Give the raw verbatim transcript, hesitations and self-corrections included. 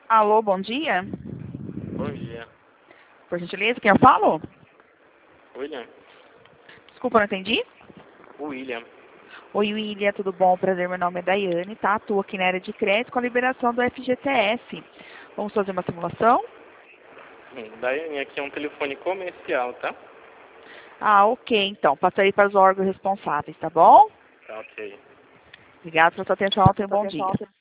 Alô, bom dia. Bom dia. Por gentileza, quem eu falo? William? Desculpa, não entendi. William. Oi, William, tudo bom? Prazer, meu nome é Daiane, tá? Atuo aqui na área de crédito com a liberação do F G T S. Vamos fazer uma simulação? Hum, Daiane, aqui é um telefone comercial, tá? Ah, ok, então. Passarei para os órgãos responsáveis, tá bom? Tá ok. Obrigada pela sua atenção, tenha um bom dia.